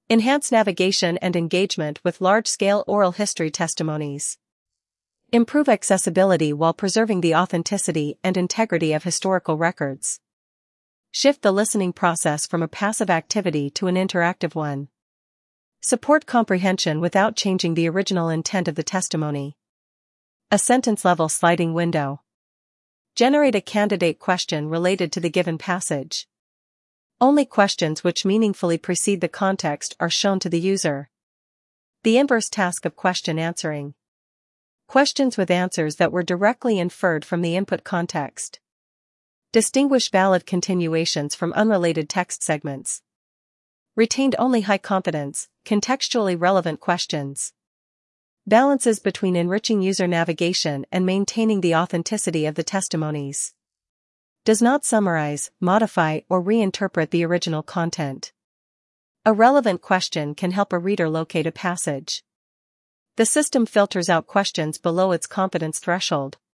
Enhance navigation and engagement with large-scale oral history testimonies. Improve accessibility while preserving the authenticity and integrity of historical records. Shift the listening process from a passive activity to an interactive one. Support comprehension without changing the original intent of the testimony. A sentence-level sliding window. Generate a candidate question related to the given passage. Only questions which meaningfully precede the context are shown to the user. The inverse task of question answering. Questions with answers that were directly inferred from the input context. Distinguish valid continuations from unrelated text segments. Retained only high-confidence, contextually relevant questions. Balances between enriching user navigation and maintaining the authenticity of the testimonies. Does not summarize, modify, or reinterpret the original content. A relevant question can help a reader locate a passage. The system filters out questions below its confidence threshold.